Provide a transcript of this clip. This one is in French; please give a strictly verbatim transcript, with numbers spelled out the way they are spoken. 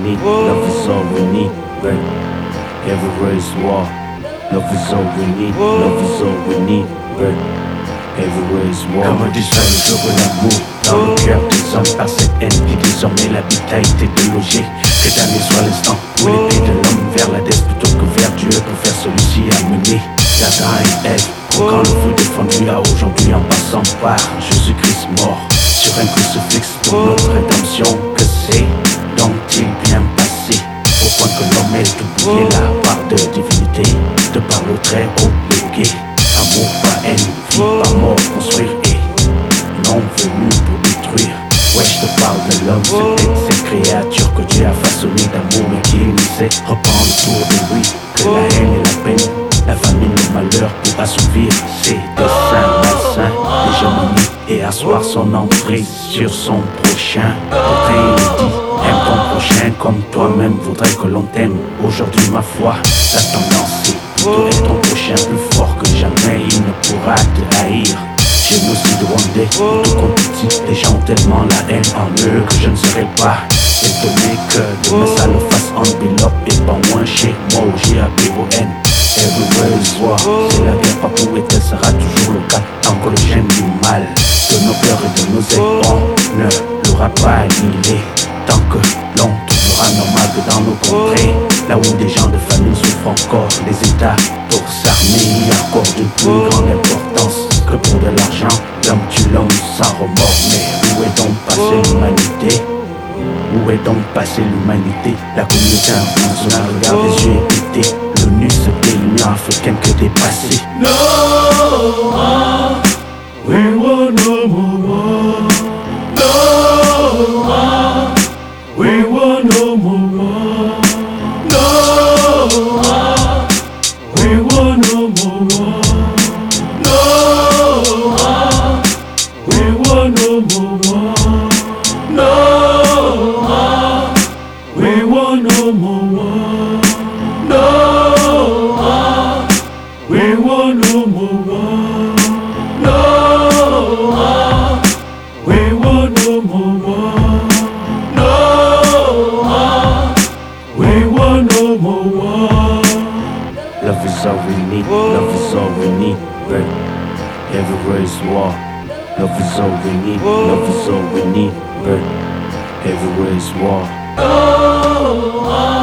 need. Love is all we need. Right? Everywhere is war. Love is all we need. Love is all we need. Right? Everywhere is war. Comme un dessin, le jour de l'amour dans le cœur des hommes par cette haine qui désormais l'habitat a été délogé. Que jamais soit l'instant où l'épée de l'homme vers la dette plutôt que vers Dieu pour faire celui-ci amener Adam et Ève. Quand le feu défendu a aujourd'hui en passant par Jésus-Christ mort sur un crucifix pour notre rédemption. Que c'est donc-il bien passé au point que l'homme ait oublié la part de divinité de par le très haut légué. Amour pas haine, vie pas mort, construire et non venu pour détruire. Ouais, je te parle de l'homme, c'était cette créature que Dieu a façonné d'amour et qui nous sait reprendre autour de lui. Que la haine et la peine, la famine, le malheur pour assouvir ses desseins malsains, l'hégémonie et asseoir son emprise sur son prochain. Pourtant il dit, aime ton prochain comme toi-même voudrais que l'on t'aime. Aujourd'hui ma foi, la tendance est plutôt être ton prochain plus fort que jamais. Il ne pourra te haïr. Génocide rwandais, tout compétit. Les gens ont tellement la haine en eux que je ne serai pas étonné que demain ça le fasse enveloppe et pas moins chez moi au G A P O N. Everywhere is war, c'est la guerre pas pour et elle sera toujours le cas. Tant que le gène du mal de nos peurs et de nos ailes, on ne l'aura pas annihilé. Tant que l'on trouvera normal que dans nos contrées, là où des gens de famille souffrent encore, les états pour s'armer y accordent une plus grande importance que pour de l'argent. L'homme tue l'homme sans remords, mais où est donc passée l'humanité? Où est donc passée l'humanité? La communauté internationale regarde les yeux épités. L'ONU c'était l'Union africaine que dépassée. No more, we want no more war. No more, we want no more war. No more, we want no more war. No more, we want no more war. No more, we want no more war. No more, we want no more war. No more, we want no more war. No more, we want no more war. Love is all we need, love is all we need, right? Everywhere is war. Love is all we need, love is all we need, right? Everywhere is war. No more.